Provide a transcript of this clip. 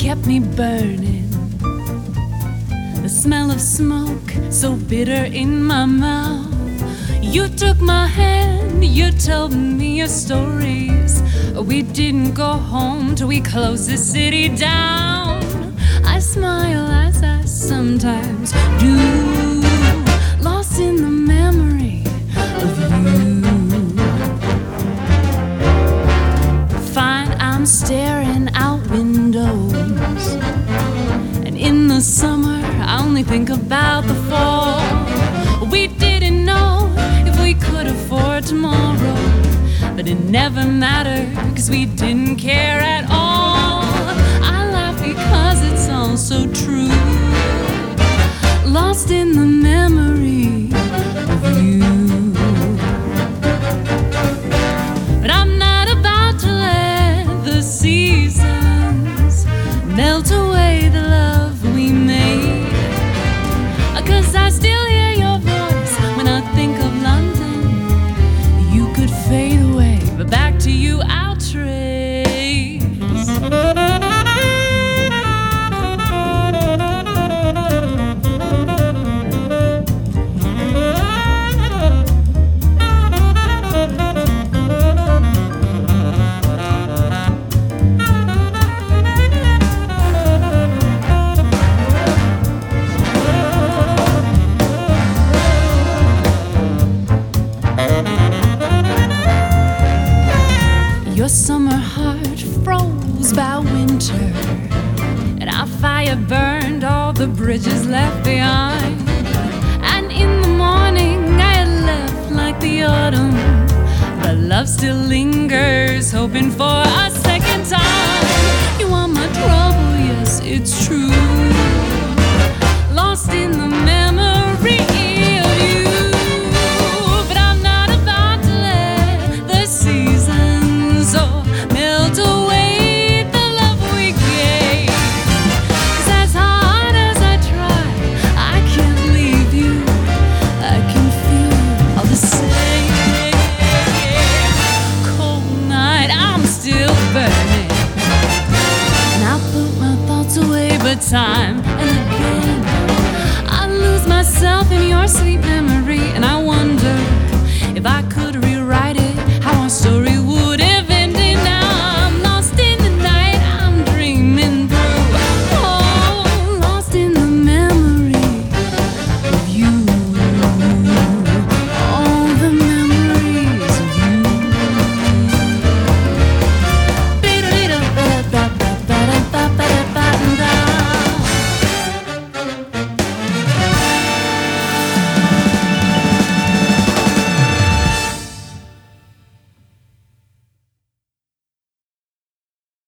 kept me burning. The smell of smoke so bitter in my mouth. You took my hand, you told me your stories. We didn't go home till we closed the city down. I smile as I sometimes do, lost in the memory of you. Fine, I'm staring out windows, and in the summer I only think about the fall. We didn't know if we could afford tomorrow, but it never mattered, 'cause we didn't care at all. I laugh because it's all so true, lost in the memory of you. But I'm not about to let the seasons melt away the love we made, 'cause I still hear your voice when I think of London. You could fade away, but back to you I'll trace. Your summer heart froze by winter, and our fire burned all the bridges left behind. And in the morning I had left like the autumn, but love still lingers, hoping for a second time. You are my trouble, yes, it's true, lost in the memory of you. But I'm not about to let the seasons melt away the love we gave, 'cause as hard as I try, I can't leave you. I can feel all the same. Cold night, I'm still burning, and I'll put my thoughts away, but time